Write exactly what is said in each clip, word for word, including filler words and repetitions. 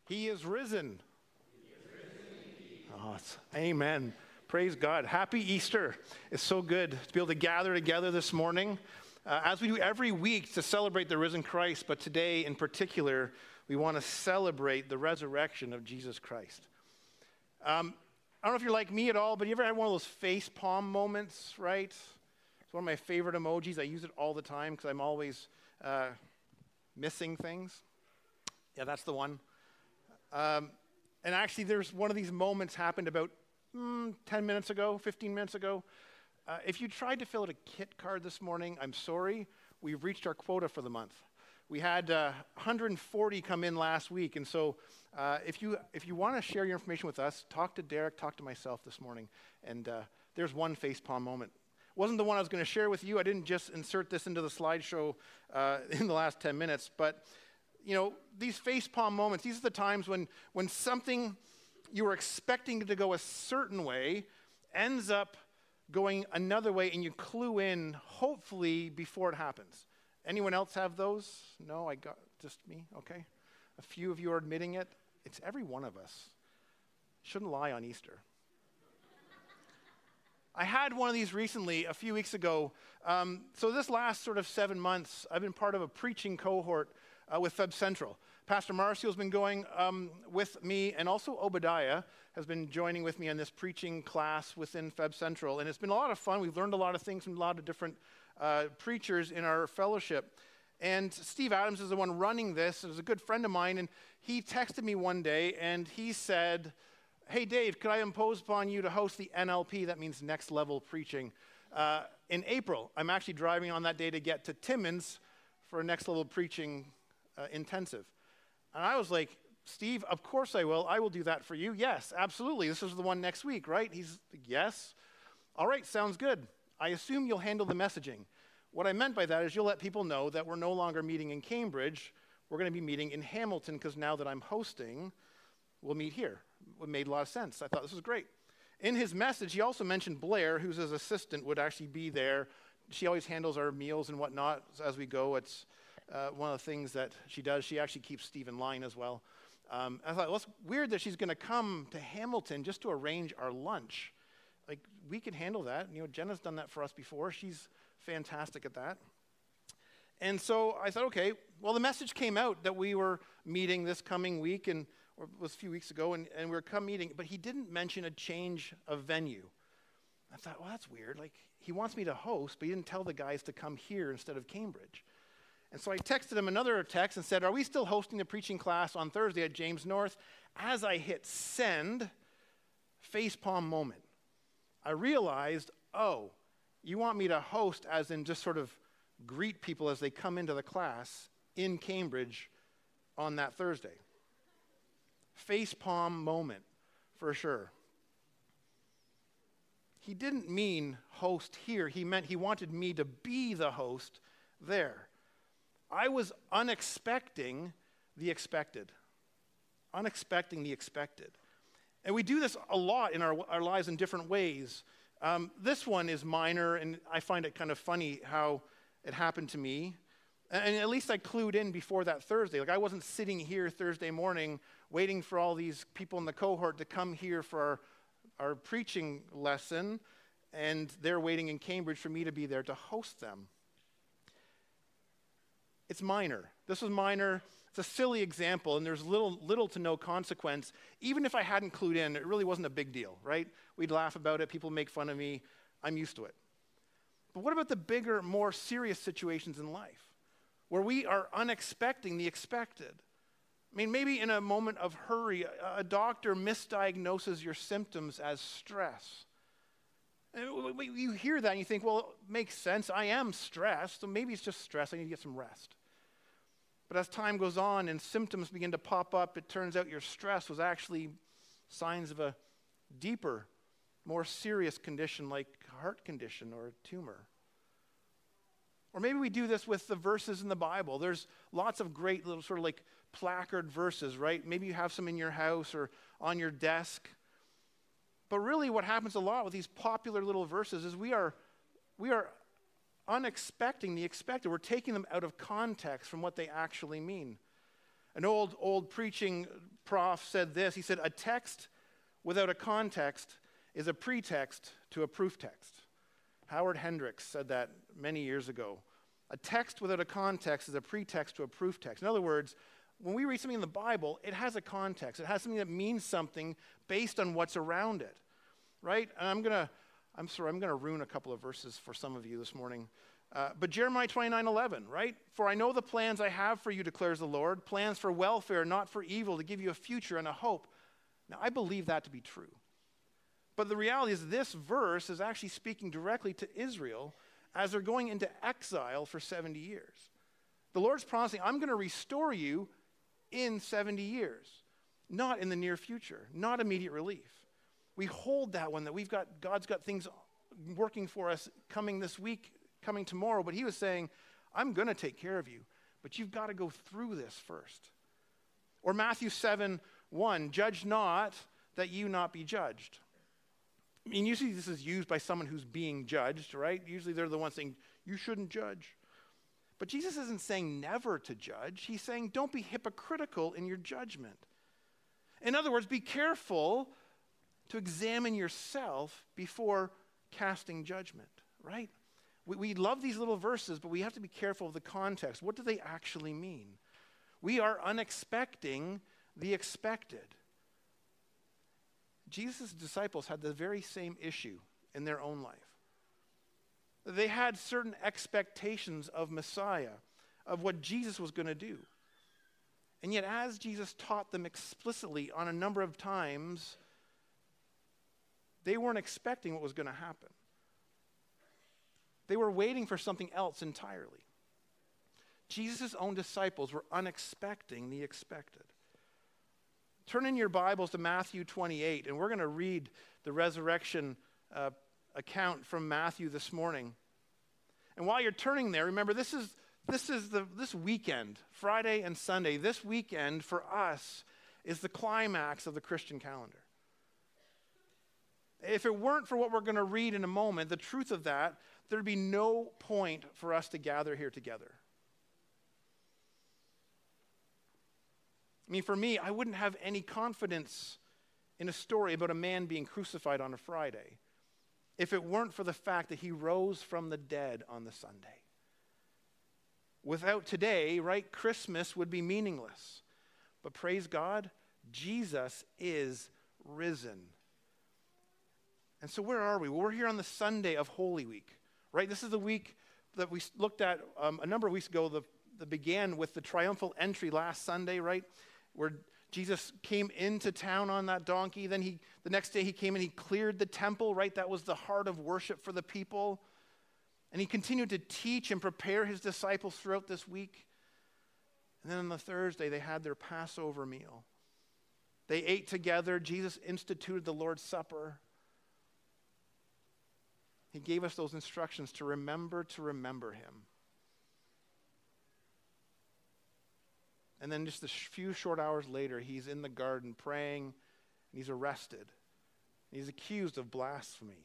He is risen. He is risen oh, amen. Praise God. Happy Easter. It's so good to be able to gather together this morning, uh, as we do every week to celebrate the risen Christ. But today in particular, we want to celebrate the resurrection of Jesus Christ. Um, I don't know if you're like me at all, but you ever had one of those face palm moments, right? It's one of my favorite emojis. I use it all the time because I'm always uh, missing things. Yeah, that's the one. Um, and actually, there's one of these moments happened about mm, ten minutes ago, fifteen minutes ago. Uh, if you tried to fill out a kit card this morning, I'm sorry. We've reached our quota for the month. We had uh, one hundred forty come in last week, and so uh, if you if you want to share your information with us, talk to Derek, talk to myself this morning, and uh, there's one facepalm moment. Wasn't the one I was going to share with you. I didn't just insert this into the slideshow uh, in the last ten minutes, but you know, these facepalm moments, these are the times when when something you were expecting to go a certain way ends up going another way, and you clue in, hopefully, before it happens. Anyone else have those? No, I got just me, okay. A few of you are admitting it. It's every one of us. Shouldn't lie on Easter. I had one of these recently, a few weeks ago. Um, so this last sort of seven months, I've been part of a preaching cohort uh, with Feb Central. Pastor Marcio's been going um, with me, and also Obadiah has been joining with me on this preaching class within Feb Central. And it's been a lot of fun. We've learned a lot of things from a lot of different uh, preachers in our fellowship. And Steve Adams is the one running this. He's a good friend of mine, and he texted me one day, and he said, "Hey, Dave, could I impose upon you to host the N L P?" That means next level preaching. Uh, in April, I'm actually driving on that day to get to Timmins for a next level preaching uh, intensive. And I was like, "Steve, of course I will. I will do that for you." "Yes, absolutely. This is the one next week, right?" He's like, "Yes." "All right, sounds good. I assume you'll handle the messaging." What I meant by that is you'll let people know that we're no longer meeting in Cambridge. We're going to be meeting in Hamilton, because now that I'm hosting, we'll meet here. It made a lot of sense. I thought this was great. In his message, he also mentioned Blair, who's his assistant, would actually be there. She always handles our meals and whatnot as we go. It's uh, one of the things that she does. She actually keeps Steve in line as well. Um, I thought, well, it's weird that she's going to come to Hamilton just to arrange our lunch. Like, we could handle that. You know, Jenna's done that for us before. She's fantastic at that. And so I thought, okay, well, the message came out that we were meeting this coming week, and or it was a few weeks ago, and, and we were come meeting, but he didn't mention a change of venue. I thought, well, that's weird. Like, he wants me to host, but he didn't tell the guys to come here instead of Cambridge. And so I texted him another text and said, "Are we still hosting the preaching class on Thursday at James North?" As I hit send, facepalm moment, I realized, oh, you want me to host as in just sort of greet people as they come into the class in Cambridge on that Thursday. Facepalm moment, for sure. He didn't mean host here. He meant he wanted me to be the host there. I was unexpecting the expected. Unexpecting the expected. And we do this a lot in our, our lives in different ways. Um, this one is minor, and I find it kind of funny how it happened to me. And at least I clued in before that Thursday. Like, I wasn't sitting here Thursday morning waiting for all these people in the cohort to come here for our, our preaching lesson, and they're waiting in Cambridge for me to be there to host them. It's minor. This was minor. It's a silly example, and there's little, little to no consequence. Even if I hadn't clued in, it really wasn't a big deal, right? We'd laugh about it. People make fun of me. I'm used to it. But what about the bigger, more serious situations in life where we are unexpecting the expected? I mean, maybe in a moment of hurry, a, a doctor misdiagnoses your symptoms as stress. And you hear that and you think, well, it makes sense. I am stressed, so maybe it's just stress. I need to get some rest. But as time goes on and symptoms begin to pop up, it turns out your stress was actually signs of a deeper, more serious condition like a heart condition or a tumor. Or maybe we do this with the verses in the Bible. There's lots of great little sort of like placard verses, right? Maybe you have some in your house or on your desk. But really what happens a lot with these popular little verses is we are, we are unexpecting the expected. We're taking them out of context from what they actually mean. An old, old preaching prof said this. He said, a text without a context is a pretext to a proof text. Howard Hendricks said that many years ago. A text without a context is a pretext to a proof text. In other words, when we read something in the Bible, it has a context. It has something that means something based on what's around it, right? And I'm going to, I'm sorry, I'm going to ruin a couple of verses for some of you this morning. Uh, but Jeremiah twenty-nine eleven, right? For I know the plans I have for you, declares the Lord, plans for welfare, not for evil, to give you a future and a hope. Now, I believe that to be true. But the reality is this verse is actually speaking directly to Israel as they're going into exile for seventy years. The Lord's promising, I'm going to restore you in seventy years, not in the near future, not immediate relief. We hold that one, that we've got, God's got things working for us coming this week, coming tomorrow, but he was saying, I'm going to take care of you, but you've got to go through this first. Or Matthew seven one, judge not that you not be judged. I mean, usually this is used by someone who's being judged, right? Usually they're the ones saying, you shouldn't judge. But Jesus isn't saying never to judge. He's saying don't be hypocritical in your judgment. In other words, be careful to examine yourself before casting judgment, right? We, we love these little verses, but we have to be careful of the context. What do they actually mean? We are unexpecting the expected. Jesus' disciples had the very same issue in their own life. They had certain expectations of Messiah, of what Jesus was going to do. And yet, as Jesus taught them explicitly on a number of times, they weren't expecting what was going to happen. They were waiting for something else entirely. Jesus' own disciples were unexpecting the expected. Turn in your Bibles to Matthew twenty-eight, and we're going to read the resurrection uh, account from Matthew this morning. And while you're turning there, remember this is this is the this weekend, Friday and Sunday. This weekend for us is the climax of the Christian calendar. If it weren't for what we're going to read in a moment, the truth of that, there'd be no point for us to gather here together. I mean, for me, I wouldn't have any confidence in a story about a man being crucified on a Friday if it weren't for the fact that he rose from the dead on the Sunday. Without today, right, Christmas would be meaningless. But praise God, Jesus is risen. And so where are we? Well, we're here on the Sunday of Holy Week, right? This is the week that we looked at um, a number of weeks ago that, that began with the triumphal entry last Sunday, right? Where Jesus came into town on that donkey. Then he, the next day he came and he cleared the temple, right? That was the heart of worship for the people. And he continued to teach and prepare his disciples throughout this week. And then on the Thursday, they had their Passover meal. They ate together. Jesus instituted the Lord's Supper. He gave us those instructions to remember to remember him. And then just a few short hours later, he's in the garden praying, and he's arrested. He's accused of blasphemy.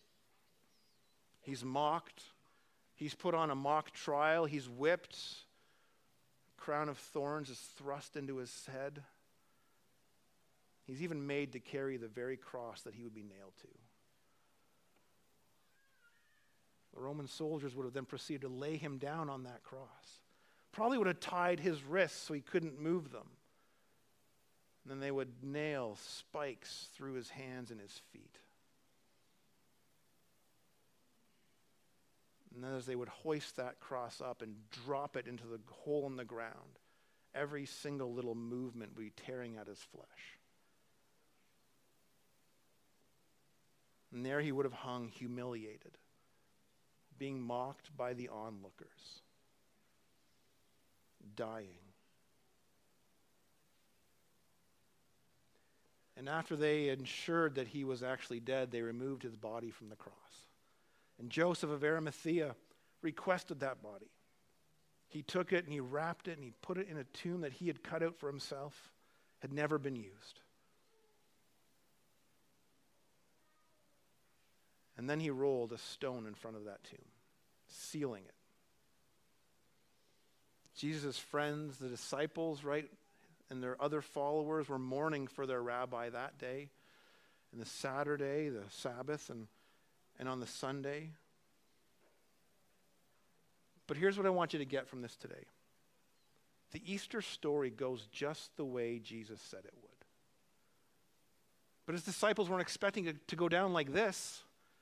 He's mocked. He's put on a mock trial. He's whipped. A crown of thorns is thrust into his head. He's even made to carry the very cross that he would be nailed to. The Roman soldiers would have then proceeded to lay him down on that cross. Probably would have tied his wrists so he couldn't move them. And then they would nail spikes through his hands and his feet. And then as they would hoist that cross up and drop it into the hole in the ground, every single little movement would be tearing at his flesh. And there he would have hung humiliated, being mocked by the onlookers, dying. And after they ensured that he was actually dead, they removed his body from the cross. And Joseph of Arimathea requested that body. He took it and he wrapped it and he put it in a tomb that he had cut out for himself, had never been used. And then he rolled a stone in front of that tomb, sealing it. Jesus' friends, the disciples, right, and their other followers were mourning for their rabbi that day, and the Saturday, the Sabbath, and, and on the Sunday. But here's what I want you to get from this today. The Easter story goes just the way Jesus said it would. But his disciples weren't expecting it to go down like this.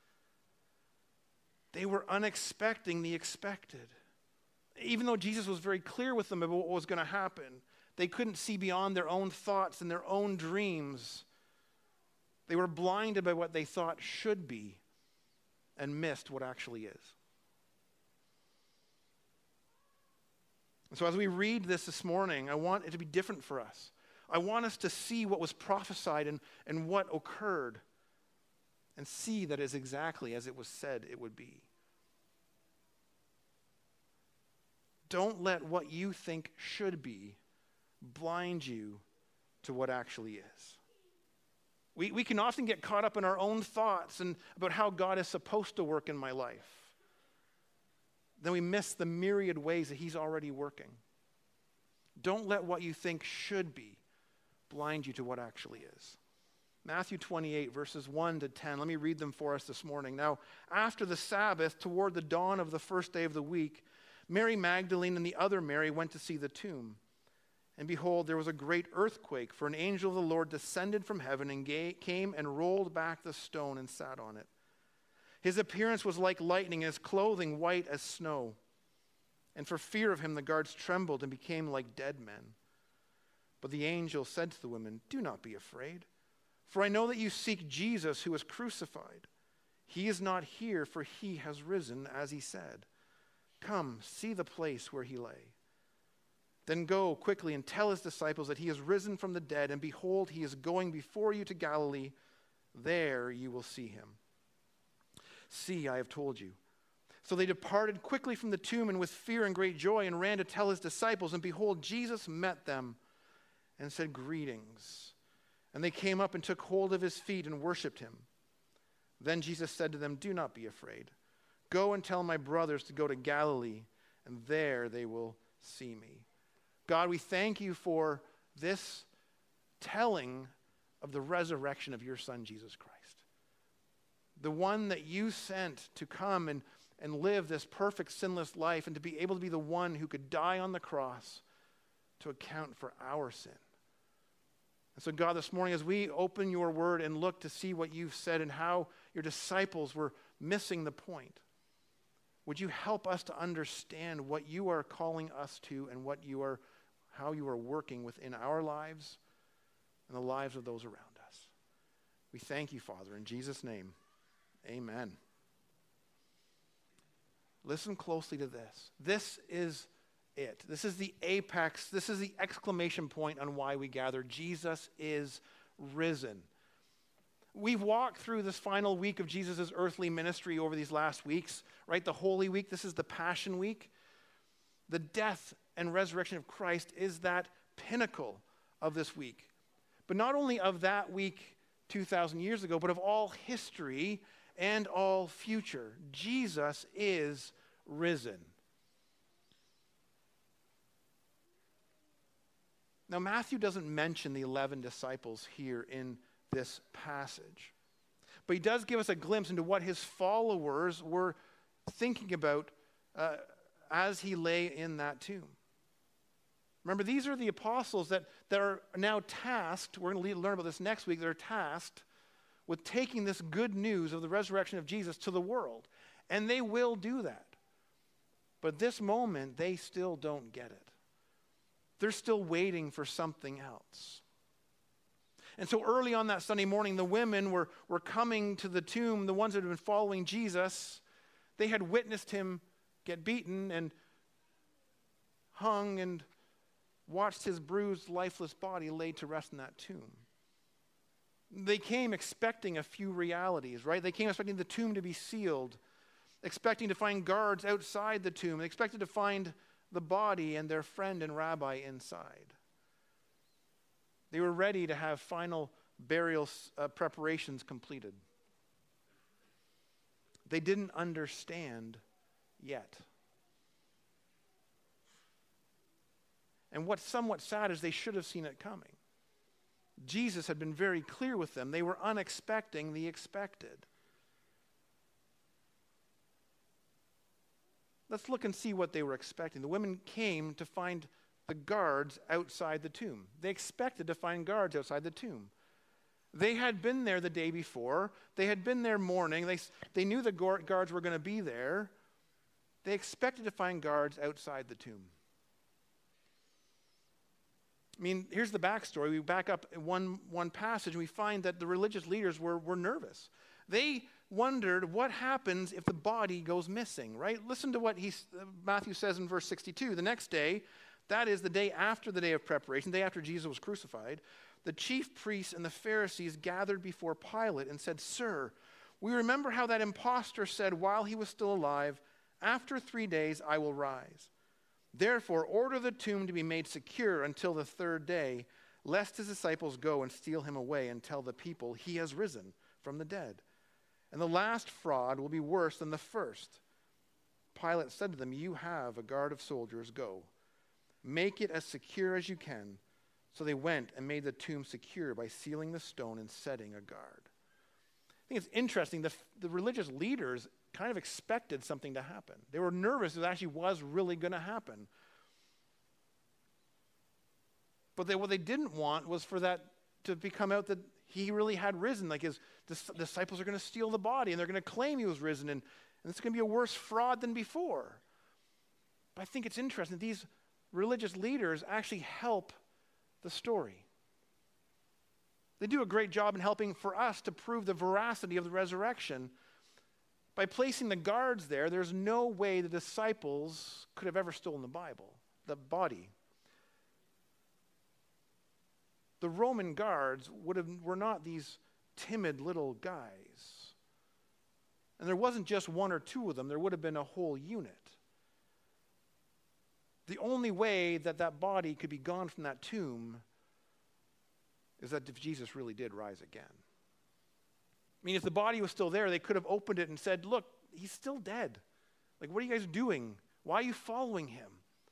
They were unexpecting the expected. Even though Jesus was very clear with them about what was going to happen, they couldn't see beyond their own thoughts and their own dreams. They were blinded by what they thought should be and missed what actually is. And so as we read this this morning, I want it to be different for us. I want us to see what was prophesied and, and what occurred and see that is exactly as it was said it would be. Don't let what you think should be blind you to what actually is. We, we can often get caught up in our own thoughts and about how God is supposed to work in my life. Then we miss the myriad ways that he's already working. Don't let what you think should be blind you to what actually is. Matthew twenty-eight, verses one to ten. Let me read them for us this morning. Now, after the Sabbath, toward the dawn of the first day of the week, Mary Magdalene and the other Mary went to see the tomb. And behold, there was a great earthquake, for an angel of the Lord descended from heaven and ga- came and rolled back the stone and sat on it. His appearance was like lightning, and his clothing white as snow. And for fear of him, the guards trembled and became like dead men. But the angel said to the women, "Do not be afraid, for I know that you seek Jesus who was crucified. He is not here, for he has risen, as he said. Come, see the place where he lay. Then go quickly and tell his disciples that he is risen from the dead, and behold, he is going before you to Galilee. There you will see him. See, I have told you." So they departed quickly from the tomb and with fear and great joy and ran to tell his disciples. And behold, Jesus met them and said, "Greetings." And they came up and took hold of his feet and worshipped him. Then Jesus said to them, "Do not be afraid. Go and tell my brothers to go to Galilee, and there they will see me." God, we thank you for this telling of the resurrection of your Son, Jesus Christ. The one that you sent to come and, and live this perfect, sinless life, and to be able to be the one who could die on the cross to account for our sin. And so, God, this morning, as we open your word and look to see what you've said and how your disciples were missing the point, would you help us to understand what you are calling us to and what you are, how you are working within our lives and the lives of those around us. We thank you, Father, in Jesus' name, amen. Listen closely to this. This is it. This is the apex. This is the exclamation point on why we gather. Jesus is risen. We've walked through this final week of Jesus' earthly ministry over these last weeks, right? The Holy Week. This is the Passion Week. The death and resurrection of Christ is that pinnacle of this week. But not only of that week two thousand years ago, but of all history and all future. Jesus is risen. Now, Matthew doesn't mention the eleven disciples here in this passage, but he does give us a glimpse into what his followers were thinking about uh, as he lay in that tomb. Remember, these are the apostles that, that are now tasked, we're going to learn about this next week, they're tasked with taking this good news of the resurrection of Jesus to the world. And they will do that. But this moment, they still don't get it. They're still waiting for something else. And so early on that Sunday morning, the women were, were coming to the tomb, the ones that had been following Jesus. They had witnessed him get beaten and hung and watched his bruised, lifeless body laid to rest in that tomb. They came expecting a few realities, right? They came expecting the tomb to be sealed, expecting to find guards outside the tomb. They expected to find the body and their friend and rabbi inside. They were ready to have final burial uh, preparations completed. They didn't understand yet. And what's somewhat sad is they should have seen it coming. Jesus had been very clear with them. They were unexpecting the expected. Let's look and see what they were expecting. The women came to find the guards outside the tomb. They expected to find guards outside the tomb. They had been there the day before. They had been there mourning. They, they knew the guards were going to be there. They expected to find guards outside the tomb. I mean, here's the backstory. We back up one, one passage, and we find that the religious leaders were, were nervous. They wondered what happens if the body goes missing, right? Listen to what he, Matthew says in verse sixty-two. The next day, that is the day after the day of preparation, the day after Jesus was crucified, the chief priests and the Pharisees gathered before Pilate and said, "Sir, we remember how that impostor said while he was still alive, 'After three days I will rise.' Therefore, order the tomb to be made secure until the third day, lest his disciples go and steal him away and tell the people he has risen from the dead. And the last fraud will be worse than the first." Pilate said to them, "You have a guard of soldiers. Go. Make it as secure as you can." So they went and made the tomb secure by sealing the stone and setting a guard. I think it's interesting. The, the religious leaders kind of expected something to happen. They were nervous it actually was really going to happen. But they, what they didn't want was for that to become out that he really had risen. Like his dis- disciples are going to steal the body and they're going to claim he was risen, and, and it's going to be a worse fraud than before. But I think it's interesting. These religious leaders actually help the story. They do a great job in helping for us to prove the veracity of the resurrection. By placing the guards there, there's no way the disciples could have ever stolen the Bible, the body. The Roman guards would have, were not these timid little guys. And there wasn't just one or two of them. There would have been a whole unit. The only way that that body could be gone from that tomb is that if Jesus really did rise again. I mean, if the body was still there, they could have opened it and said, "Look, he's still dead. Like, what are you guys doing? Why are you following him?"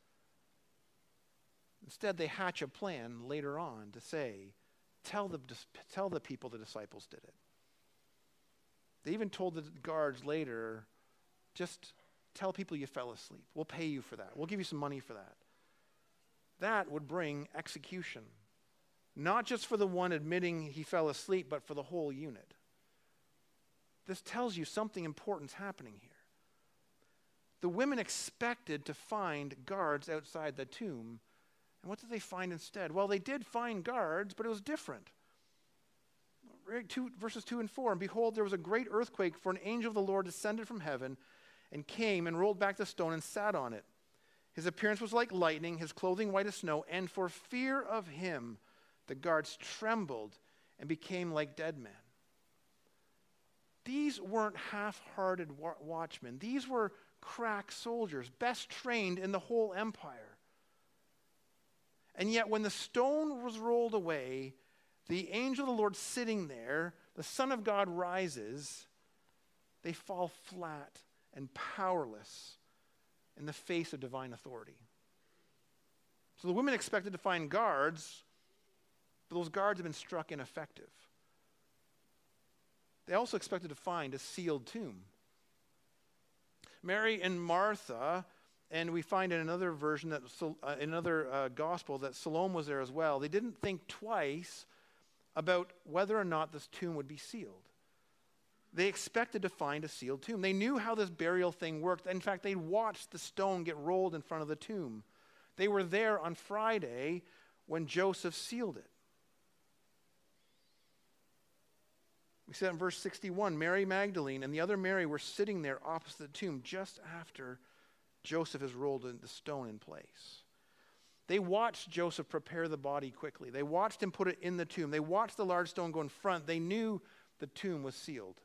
Instead, they hatch a plan later on to say, tell the, tell the people the disciples did it. They even told the guards later, "Just tell people you fell asleep. We'll pay you for that. We'll give you some money for that." That would bring execution. Not just for the one admitting he fell asleep, but for the whole unit. This tells you something important's happening here. The women expected to find guards outside the tomb. And what did they find instead? Well, they did find guards, but it was different. Two, verses two and four, "And behold, there was a great earthquake, for an angel of the Lord descended from heaven and came and rolled back the stone and sat on it. His appearance was like lightning, his clothing white as snow, and for fear of him, the guards trembled and became like dead men." These weren't half-hearted wa- watchmen. These were crack soldiers, best trained in the whole empire. And yet when the stone was rolled away, the angel of the Lord sitting there, the Son of God rises, they fall flat and powerless in the face of divine authority. So the women expected to find guards, but those guards have been struck ineffective. They also expected to find a sealed tomb. Mary and Martha, and we find in another version, that uh, in another uh, gospel, that Salome was there as well. They didn't think twice about whether or not this tomb would be sealed. They expected to find a sealed tomb. They knew how this burial thing worked. In fact, they watched the stone get rolled in front of the tomb. They were there on Friday when Joseph sealed it. We said in verse sixty-one, Mary Magdalene and the other Mary were sitting there opposite the tomb just after Joseph has rolled the stone in place. They watched Joseph prepare the body quickly. They watched him put it in the tomb. They watched the large stone go in front. They knew the tomb was sealed.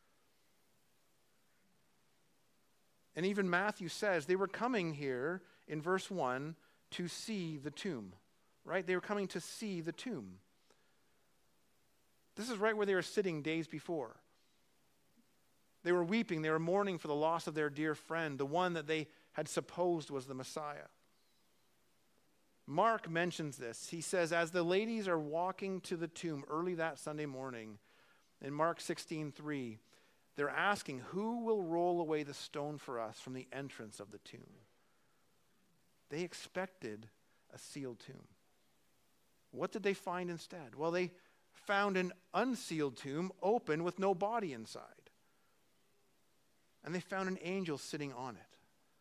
And even Matthew says they were coming here in verse one to see the tomb, right? They were coming to see the tomb. This is right where they were sitting days before. They were weeping. They were mourning for the loss of their dear friend, the one that they had supposed was the Messiah. Mark mentions this. He says, as the ladies are walking to the tomb early that Sunday morning, in Mark sixteen three, they're asking, who will roll away the stone for us from the entrance of the tomb? They expected a sealed tomb. What did they find instead? Well, they found an unsealed tomb open with no body inside. And they found an angel sitting on it.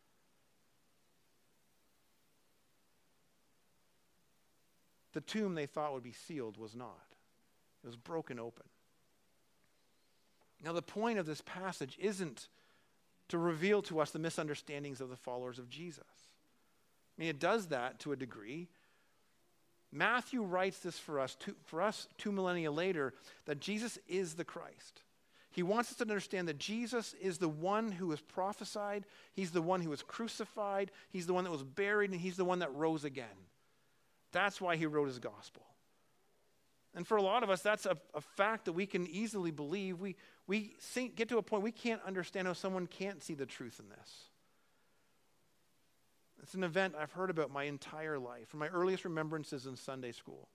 The tomb they thought would be sealed was not. It was broken open. Now, the point of this passage isn't to reveal to us the misunderstandings of the followers of Jesus. I mean, it does that to a degree. Matthew writes this for us, two, for us two millennia later, that Jesus is the Christ. He wants us to understand that Jesus is the one who was prophesied. He's the one who was crucified. He's the one that was buried, and he's the one that rose again. That's why he wrote his gospel. And for a lot of us, that's a, a fact that we can easily believe. We, we think, get to a point we can't understand how someone can't see the truth in this. It's an event I've heard about my entire life, from my earliest remembrances in Sunday school.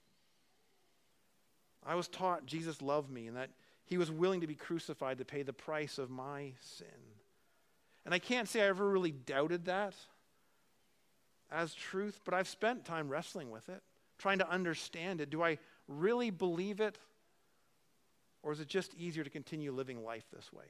I was taught Jesus loved me and that he was willing to be crucified to pay the price of my sin. And I can't say I ever really doubted that as truth, but I've spent time wrestling with it, trying to understand it. Do I really believe it? Or is it just easier to continue living life this way?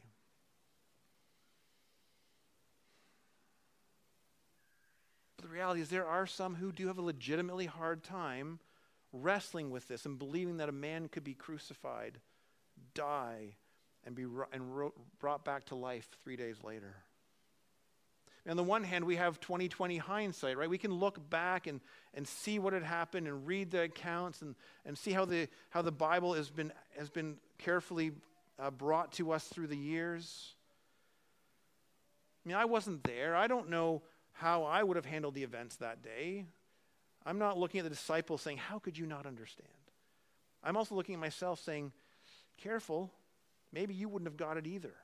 But the reality is there are some who do have a legitimately hard time wrestling with this and believing that a man could be crucified, die, and be and ro- brought back to life three days later. On the one hand, we have twenty twenty hindsight, right? We can look back and, and see what had happened and read the accounts and, and see how the how the Bible has been has been carefully uh, brought to us through the years. I mean, I wasn't there. I don't know how I would have handled the events that day. I'm not looking at the disciples saying, how could you not understand? I'm also looking at myself saying, careful, maybe you wouldn't have got it either.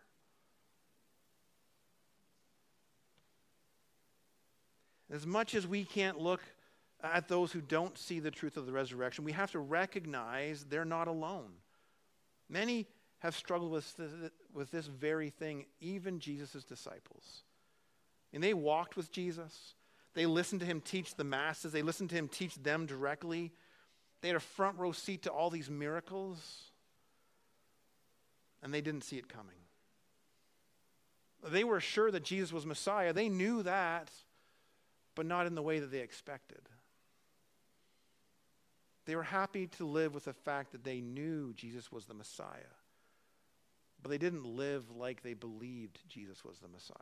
As much as we can't look at those who don't see the truth of the resurrection, we have to recognize they're not alone. Many have struggled with this, with this very thing, even Jesus' disciples. And they walked with Jesus. They listened to him teach the masses. They listened to him teach them directly. They had a front row seat to all these miracles. And they didn't see it coming. They were sure that Jesus was Messiah. They knew that, but not in the way that they expected. They were happy to live with the fact that they knew Jesus was the Messiah, but they didn't live like they believed Jesus was the Messiah.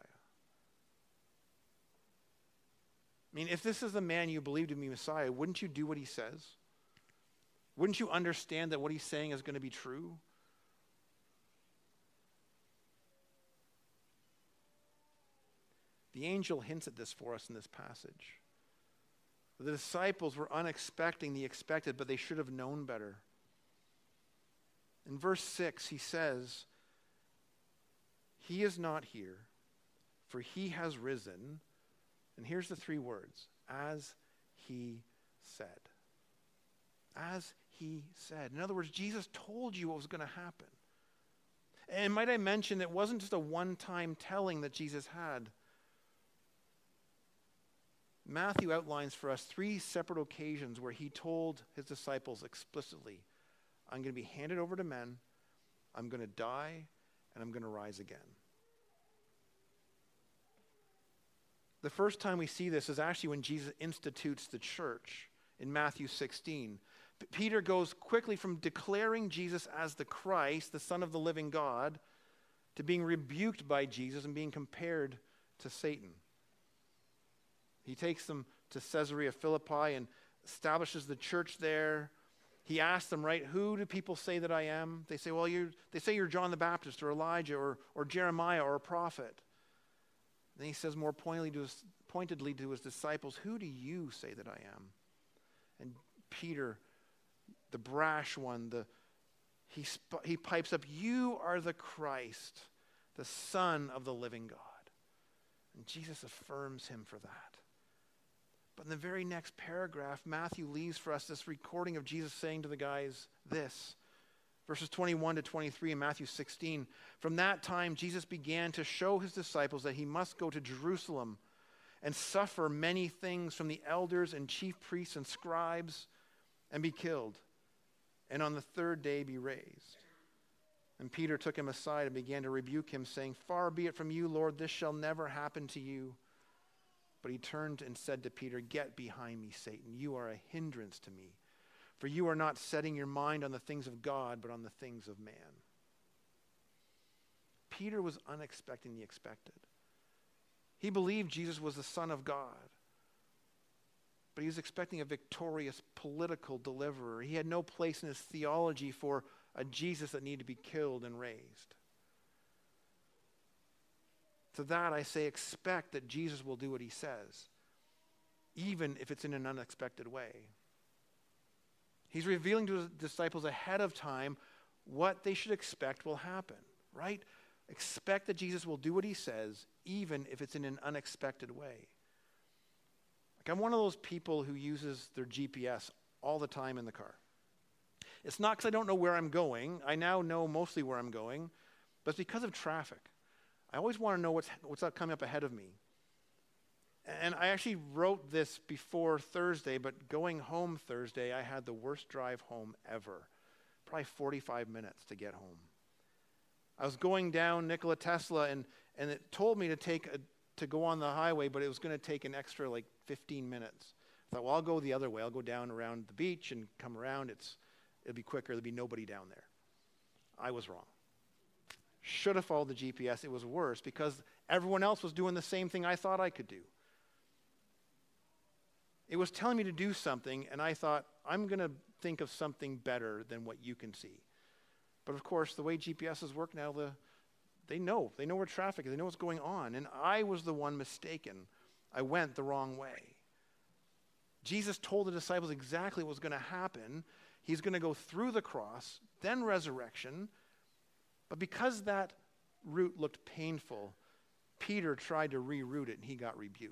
I mean, if this is the man you believe to be Messiah, wouldn't you do what he says? Wouldn't you understand that what he's saying is going to be true? The angel hints at this for us in this passage. The disciples were unexpecting the expected, but they should have known better. In verse six, he says, he is not here, for he has risen. And here's the three words, as he said. As he said. In other words, Jesus told you what was going to happen. And might I mention, it wasn't just a one-time telling that Jesus had. Matthew outlines for us three separate occasions where he told his disciples explicitly, I'm going to be handed over to men, I'm going to die, and I'm going to rise again. The first time we see this is actually when Jesus institutes the church in Matthew sixteen. P- Peter goes quickly from declaring Jesus as the Christ, the Son of the living God, to being rebuked by Jesus and being compared to Satan. He takes them to Caesarea Philippi and establishes the church there. He asks them, right, who do people say that I am? They say, well, you they say you're John the Baptist or Elijah or, or Jeremiah or a prophet. Then he says more pointedly to, his, pointedly to his disciples, who do you say that I am? And Peter, the brash one, the he, sp- he pipes up, you are the Christ, the Son of the living God. And Jesus affirms him for that. But in the very next paragraph, Matthew leaves for us this recording of Jesus saying to the guys this. Verses twenty-one to twenty-three in Matthew sixteen. From that time, Jesus began to show his disciples that he must go to Jerusalem and suffer many things from the elders and chief priests and scribes and be killed, and on the third day be raised. And Peter took him aside and began to rebuke him, saying, Far be it from you, Lord, this shall never happen to you. But he turned and said to Peter, Get behind me, Satan. You are a hindrance to me. For you are not setting your mind on the things of God, but on the things of man. Peter was unexpecting the expected. He believed Jesus was the Son of God. But he was expecting a victorious political deliverer. He had no place in his theology for a Jesus that needed to be killed and raised. To that I say, expect that Jesus will do what he says, even if it's in an unexpected way. He's revealing to his disciples ahead of time what they should expect will happen, right? Expect that Jesus will do what he says, even if it's in an unexpected way. Like, I'm one of those people who uses their G P S all the time in the car. It's not because I don't know where I'm going. I now know mostly where I'm going, but it's because of traffic. I always want to know what's, what's coming up ahead of me. And I actually wrote this before Thursday, but going home Thursday, I had the worst drive home ever. Probably forty-five minutes to get home. I was going down Nikola Tesla, and, and it told me to take a, to go on the highway, but it was going to take an extra like fifteen minutes. I thought, well, I'll go the other way. I'll go down around the beach and come around. It's, it'll be quicker. There'll be nobody down there. I was wrong. Should have followed the G P S. It was worse because everyone else was doing the same thing I thought I could do. It was telling me to do something, and I thought, I'm going to think of something better than what you can see. But of course, the way G P Ss work now, the, they know. They know where traffic is. They know what's going on. And I was the one mistaken. I went the wrong way. Jesus told the disciples exactly what was going to happen. He's going to go through the cross, then resurrection. But because that route looked painful, Peter tried to reroute it, and he got rebuked.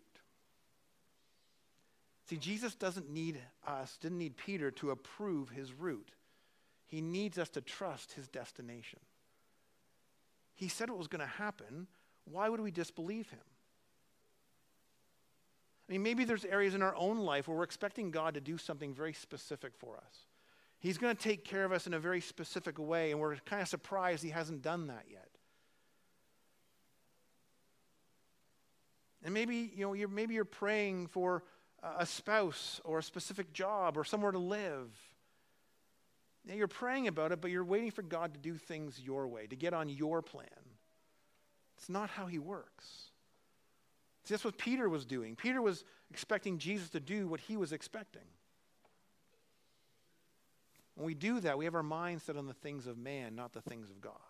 See, Jesus doesn't need us, didn't need Peter to approve his route. He needs us to trust his destination. He said it was going to happen. Why would we disbelieve him? I mean, maybe there's areas in our own life where we're expecting God to do something very specific for us. He's going to take care of us in a very specific way, and we're kind of surprised he hasn't done that yet. And maybe, you know, you're, maybe you're praying for a spouse or a specific job or somewhere to live. Now, you're praying about it, but you're waiting for God to do things your way, to get on your plan. It's not how he works. See, that's what Peter was doing. Peter was expecting Jesus to do what he was expecting. When we do that, we have our mind set on the things of man, not the things of God.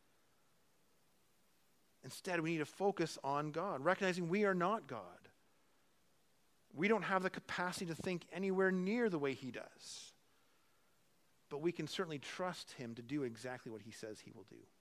Instead, we need to focus on God, recognizing we are not God. We don't have the capacity to think anywhere near the way he does. But we can certainly trust him to do exactly what he says he will do.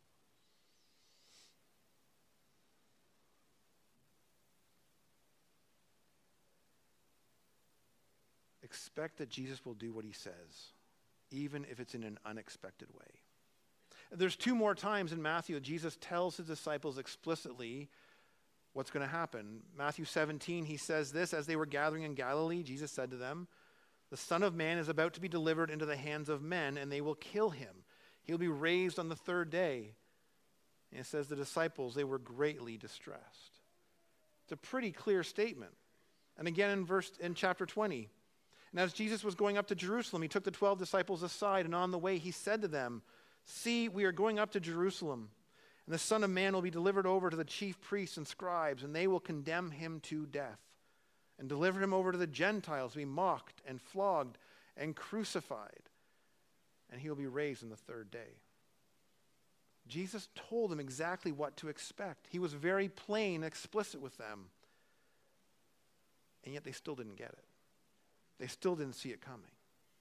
Expect that Jesus will do what he says, even if it's in an unexpected way. There's two more times in Matthew that Jesus tells his disciples explicitly what's going to happen. Matthew seventeen, he says this, as they were gathering in Galilee, Jesus said to them, the Son of Man is about to be delivered into the hands of men, and they will kill him. He'll be raised on the third day. And it says the disciples, they were greatly distressed. It's a pretty clear statement. And again in verse in chapter twenty, and as Jesus was going up to Jerusalem, he took the twelve disciples aside, and on the way he said to them, see, we are going up to Jerusalem, and the Son of Man will be delivered over to the chief priests and scribes, and they will condemn him to death, and deliver him over to the Gentiles to be mocked and flogged and crucified, and he will be raised on the third day. Jesus told them exactly what to expect. He was very plain and explicit with them, and yet they still didn't get it. They still didn't see it coming.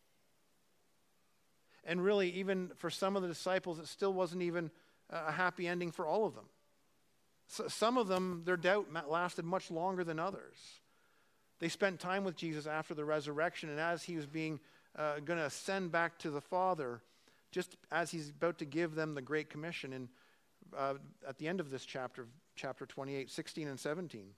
And really, even for some of the disciples, it still wasn't even a happy ending for all of them. So some of them, their doubt lasted much longer than others. They spent time with Jesus after the resurrection, and as he was being uh, going to ascend back to the Father, just as he's about to give them the Great Commission in, uh, at the end of this chapter, chapter twenty-eight, sixteen and seventeen.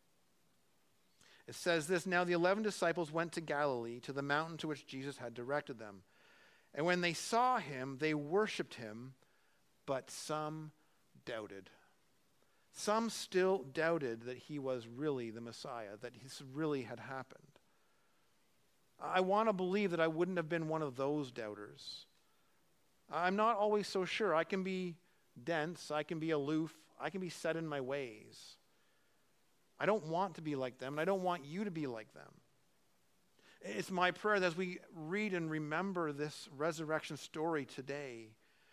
It says this, "Now the eleven disciples went to Galilee, to the mountain to which Jesus had directed them. And when they saw him, they worshipped him, but some doubted." Some still doubted that he was really the Messiah, that this really had happened. I want to believe that I wouldn't have been one of those doubters. I'm not always so sure. I can be dense, I can be aloof, I can be set in my ways. I don't want to be like them, and I don't want you to be like them. It's my prayer that as we read and remember this resurrection story today,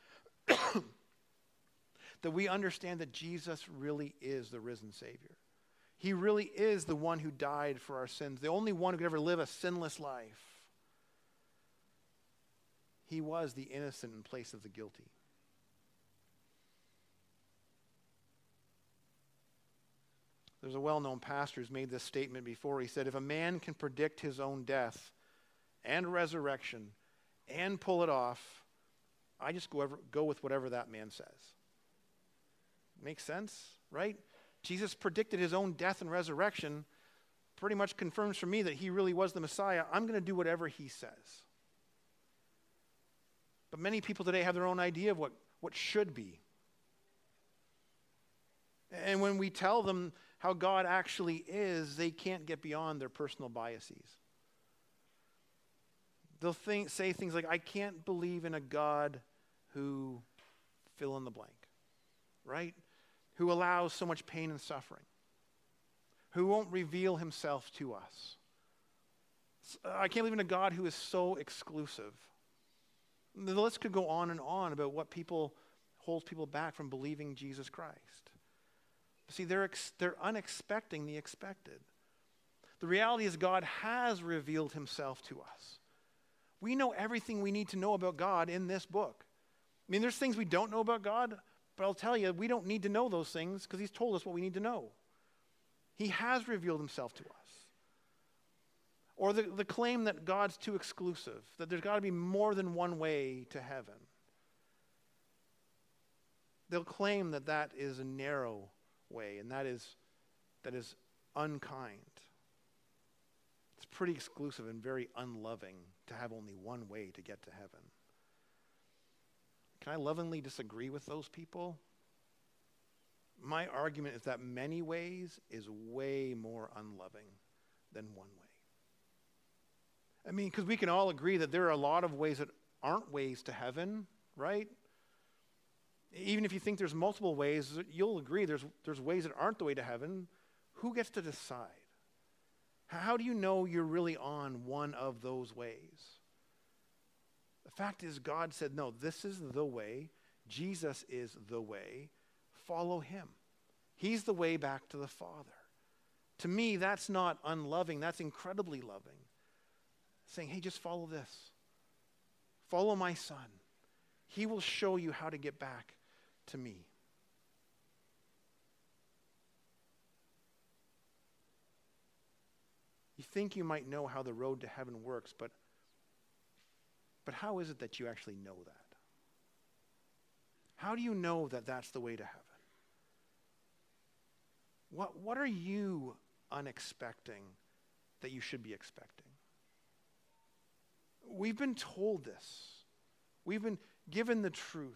that we understand that Jesus really is the risen Savior. He really is the one who died for our sins, the only one who could ever live a sinless life. He was the innocent in place of the guilty. There's a well-known pastor who's made this statement before. He said, if a man can predict his own death and resurrection and pull it off, I just go, ever, go with whatever that man says. Makes sense, right? Jesus predicted his own death and resurrection, pretty much confirms for me that he really was the Messiah. I'm going to do whatever he says. But many people today have their own idea of what, what should be. And when we tell them how God actually is, they can't get beyond their personal biases. They'll think, say things like, I can't believe in a God who fill in the blank, right? Who allows so much pain and suffering, who won't reveal himself to us. I can't believe in a God who is so exclusive. The list could go on and on about what people holds people back from believing Jesus Christ. See, they're, ex- they're unexpecting the expected. The reality is God has revealed himself to us. We know everything we need to know about God in this book. I mean, there's things we don't know about God, but I'll tell you, we don't need to know those things because he's told us what we need to know. He has revealed himself to us. Or the, the claim that God's too exclusive, that there's got to be more than one way to heaven. They'll claim that that is a narrow way, and that is, that is unkind. It's pretty exclusive and very unloving to have only one way to get to heaven. Can I lovingly disagree with those people? My argument is that many ways is way more unloving than one way. I mean, because we can all agree that there are a lot of ways that aren't ways to heaven, right? Even if you think there's multiple ways, you'll agree there's, there's ways that aren't the way to heaven. Who gets to decide? How do you know you're really on one of those ways? The fact is, God said, no, this is the way. Jesus is the way. Follow him. He's the way back to the Father. To me, that's not unloving. That's incredibly loving. Saying, hey, just follow this. Follow my Son. He will show you how to get back to me. You think you might know how the road to heaven works, but, but how is it that you actually know that? How do you know that that's the way to heaven? What, what are you unexpecting that you should be expecting? We've been told this. We've been given the truth.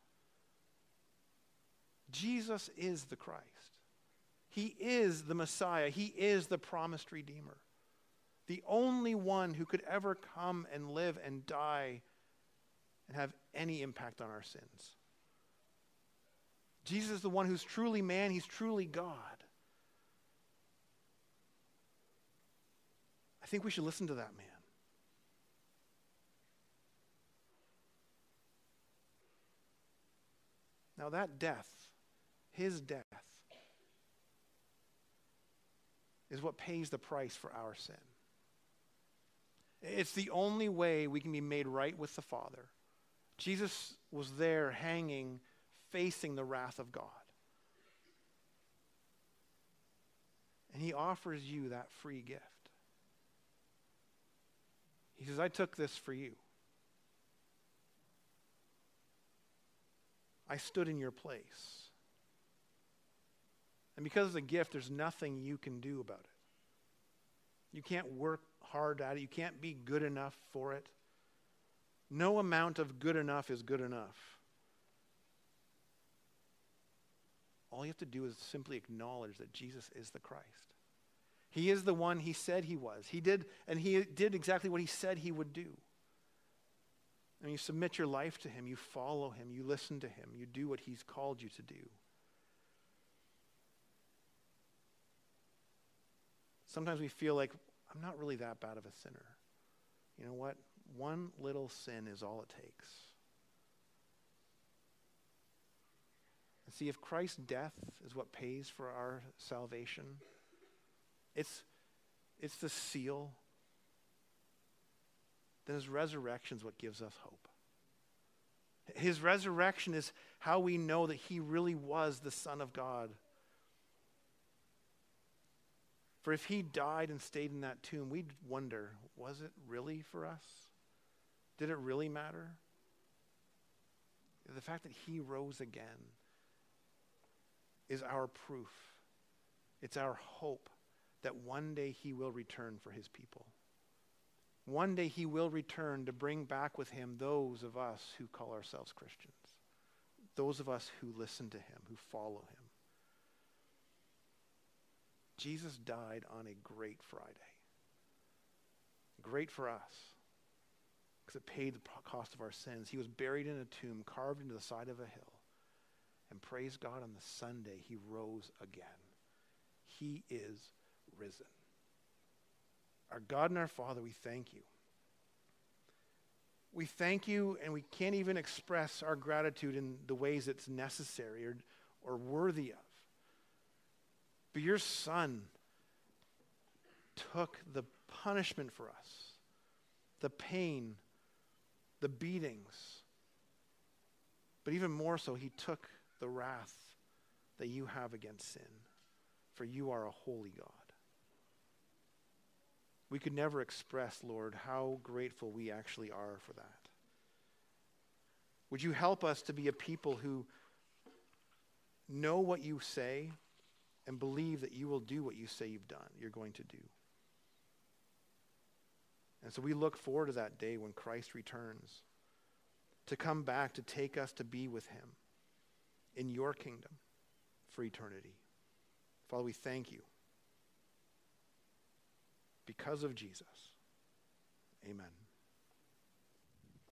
Jesus is the Christ. He is the Messiah. He is the promised Redeemer. The only one who could ever come and live and die and have any impact on our sins. Jesus is the one who's truly man. He's truly God. I think we should listen to that man. Now that death, his death, is what pays the price for our sin. It's the only way we can be made right with the Father. Jesus was there hanging, facing the wrath of God. And he offers you that free gift. He says, I took this for you. I stood in your place. And because it's a gift, there's nothing you can do about it. You can't work hard at it. You can't be good enough for it. No amount of good enough is good enough. All you have to do is simply acknowledge that Jesus is the Christ. He is the one he said he was. He did, and he did exactly what he said he would do. And you submit your life to him, you follow him, you listen to him, you do what he's called you to do. Sometimes we feel like, I'm not really that bad of a sinner. You know what? One little sin is all it takes. And see, if Christ's death is what pays for our salvation, it's, it's the seal, then his resurrection is what gives us hope. His resurrection is how we know that he really was the Son of God. For if he died and stayed in that tomb, we'd wonder, was it really for us? Did it really matter? The fact that he rose again is our proof. It's our hope that one day he will return for his people. One day he will return to bring back with him those of us who call ourselves Christians. Those of us who listen to him, who follow him. Jesus died on a great Friday. Great for us, because it paid the cost of our sins. He was buried in a tomb, carved into the side of a hill. And praise God, on the Sunday, he rose again. He is risen. Our God and our Father, we thank you. We thank you, and we can't even express our gratitude in the ways it's necessary or, or worthy of. But your Son took the punishment for us, the pain, the beatings, but even more so, he took the wrath that you have against sin, for you are a holy God. We could never express, Lord, how grateful we actually are for that. Would you help us to be a people who know what you say and believe that you will do what you say you've done, you're going to do. And so we look forward to that day when Christ returns, to come back to take us to be with him in your kingdom for eternity. Father, we thank you. Because of Jesus. Amen.